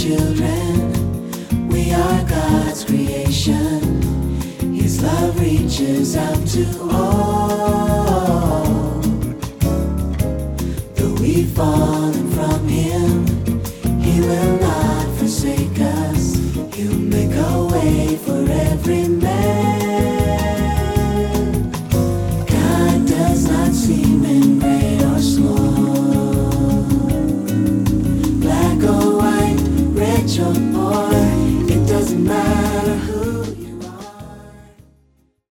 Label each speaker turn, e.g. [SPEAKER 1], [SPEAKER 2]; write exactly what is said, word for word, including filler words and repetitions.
[SPEAKER 1] children. We are God's creation. His love reaches out to all. Though we've fallen from Him, He will not forsake us. He'll make a way for every man. God does not seem in